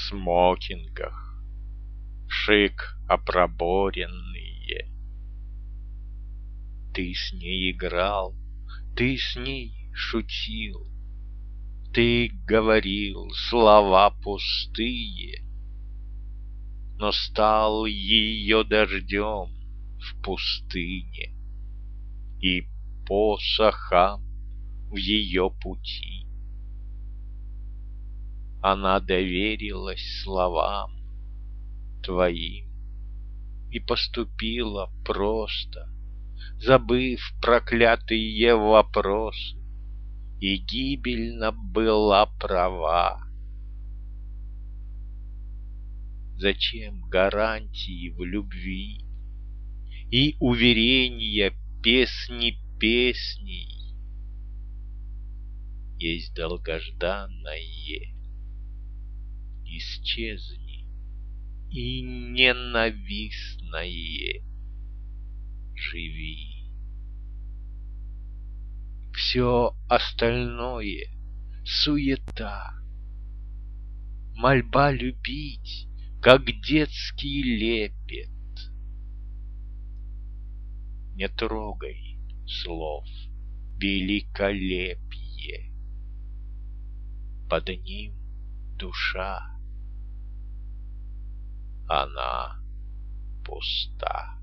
смокингах, шик опроборенные. Ты с ней играл, ты с ней шутил, ты говорил слова пустые, но стал ее дождем в пустыне и посохом в ее пути. Она доверилась словам твоим и поступила просто, забыв проклятые вопросы, и гибельно была права. Зачем гарантии в любви и уверения песни песней? Есть долгожданное, исчезни, и ненавистное живи. Все остальное — суета, мольба любить, как детский лепет. Не трогай слов великолепие, под ним душа, она пуста.